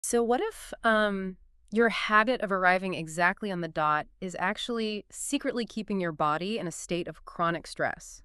So what if your habit of arriving exactly on the dot is actually secretly keeping your body in a state of chronic stress?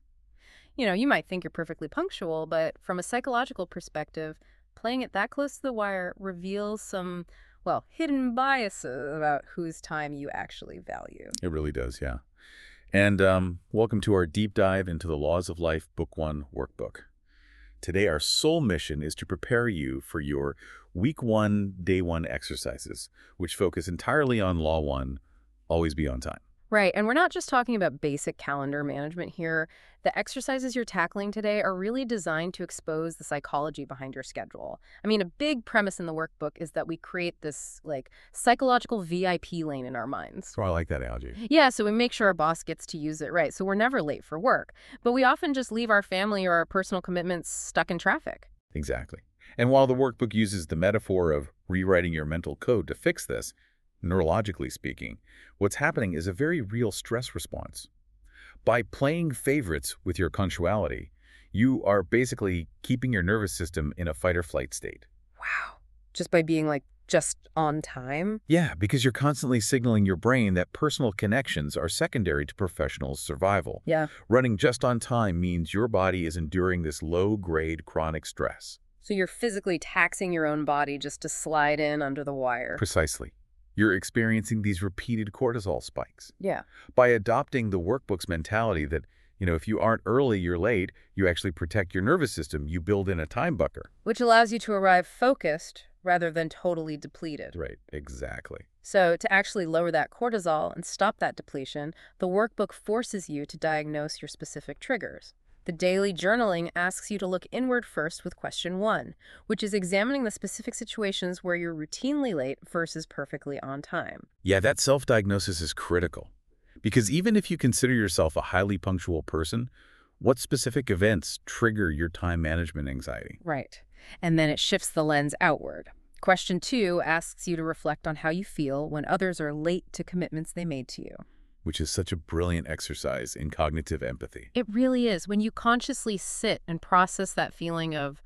You might think you're perfectly punctual, but from a psychological perspective, playing it that close to the wire reveals some, well, hidden biases about whose time you actually value. It really does, yeah. And welcome to our deep dive into the Laws of Life Book 1 workbook. Today, our sole mission is to prepare you for your Week 1, Day 1 exercises, which focus entirely on Law 1, always be on time. Right, and we're not just talking about basic calendar management here. The exercises you're tackling today are really designed to expose the psychology behind your schedule. I mean, a big premise in the workbook is that we create this, psychological VIP lane in our minds. So I like that analogy. Yeah, so we make sure our boss gets to use it right, so we're never late for work. But we often just leave our family or our personal commitments stuck in traffic. Exactly. And while the workbook uses the metaphor of rewriting your mental code to fix this, neurologically speaking, what's happening is a very real stress response. By playing favorites with your punctuality, you are basically keeping your nervous system in a fight-or-flight state. Wow. Just by being, just on time? Yeah, because you're constantly signaling your brain that personal connections are secondary to professional survival. Yeah. Running just on time means your body is enduring this low-grade chronic stress. So you're physically taxing your own body just to slide in under the wire. Precisely. You're experiencing these repeated cortisol spikes. Yeah. By adopting the workbook's mentality that, if you aren't early, you're late, you actually protect your nervous system, you build in a time bucker. Which allows you to arrive focused rather than totally depleted. Right, exactly. So to actually lower that cortisol and stop that depletion, the workbook forces you to diagnose your specific triggers. The daily journaling asks you to look inward first with question 1, which is examining the specific situations where you're routinely late versus perfectly on time. Yeah, that self-diagnosis is critical. Because even if you consider yourself a highly punctual person, what specific events trigger your time management anxiety? Right. And then it shifts the lens outward. Question 2 asks you to reflect on how you feel when others are late to commitments they made to you. Which is such a brilliant exercise in cognitive empathy. It really is. When you consciously sit and process that feeling of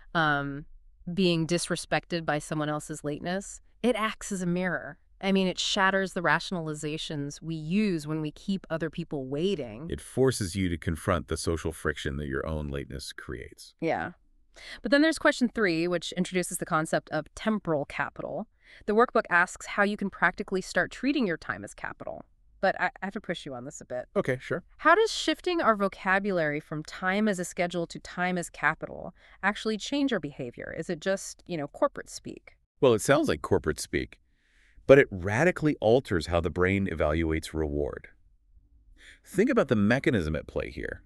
being disrespected by someone else's lateness, it acts as a mirror. I mean, it shatters the rationalizations we use when we keep other people waiting. It forces you to confront the social friction that your own lateness creates. Yeah. But then there's question 3, which introduces the concept of temporal capital. The workbook asks how you can practically start treating your time as capital. But I have to push you on this a bit. Okay, sure. How does shifting our vocabulary from time as a schedule to time as capital actually change our behavior? Is it just, corporate speak? Well, it sounds like corporate speak, but it radically alters how the brain evaluates reward. Think about the mechanism at play here.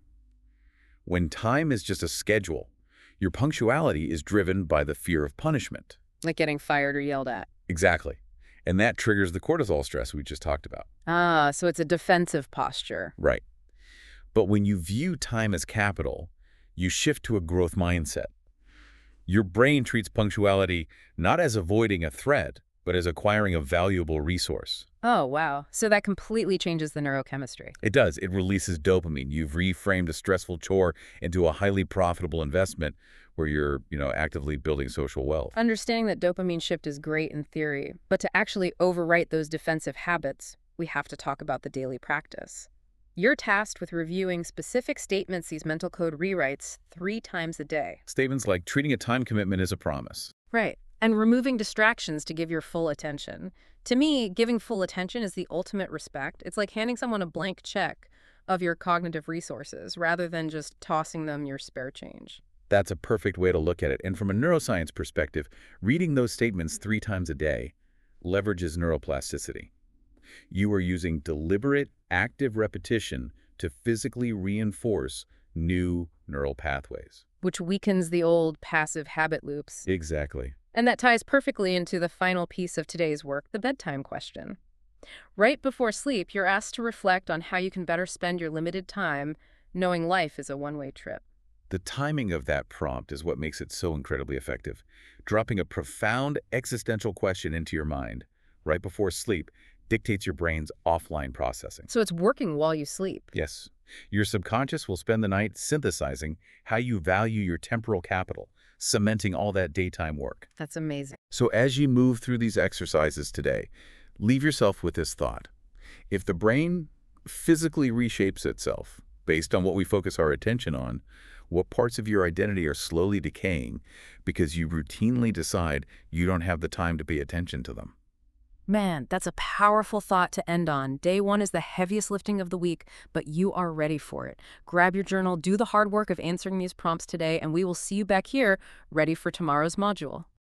When time is just a schedule, your punctuality is driven by the fear of punishment. Like getting fired or yelled at. Exactly. And that triggers the cortisol stress we just talked about. Ah, so it's a defensive posture. Right. But when you view time as capital, you shift to a growth mindset. Your brain treats punctuality not as avoiding a threat, but as acquiring a valuable resource. Oh, wow. So that completely changes the neurochemistry. It does. It releases dopamine. You've reframed a stressful chore into a highly profitable investment where you're, actively building social wealth. Understanding that dopamine shift is great in theory, but to actually overwrite those defensive habits, we have to talk about the daily practice. You're tasked with reviewing specific statements these mental code rewrites 3 times a day. Statements like treating a time commitment as a promise. Right. And removing distractions to give your full attention. To me, giving full attention is the ultimate respect. It's like handing someone a blank check of your cognitive resources rather than just tossing them your spare change. That's a perfect way to look at it. And from a neuroscience perspective, reading those statements 3 times a day leverages neuroplasticity. You are using deliberate, active repetition to physically reinforce new neural pathways. Which weakens the old passive habit loops. Exactly. And that ties perfectly into the final piece of today's work, the bedtime question. Right before sleep, you're asked to reflect on how you can better spend your limited time, knowing life is a one-way trip. The timing of that prompt is what makes it so incredibly effective. Dropping a profound existential question into your mind right before sleep dictates your brain's offline processing. So it's working while you sleep. Yes, your subconscious will spend the night synthesizing how you value your temporal capital, cementing all that daytime work. That's amazing. So as you move through these exercises today, leave yourself with this thought. If the brain physically reshapes itself based on what we focus our attention on, what parts of your identity are slowly decaying because you routinely decide you don't have the time to pay attention to them? Man, that's a powerful thought to end on. Day one is the heaviest lifting of the week, but you are ready for it. Grab your journal, do the hard work of answering these prompts today, and we will see you back here ready for tomorrow's module.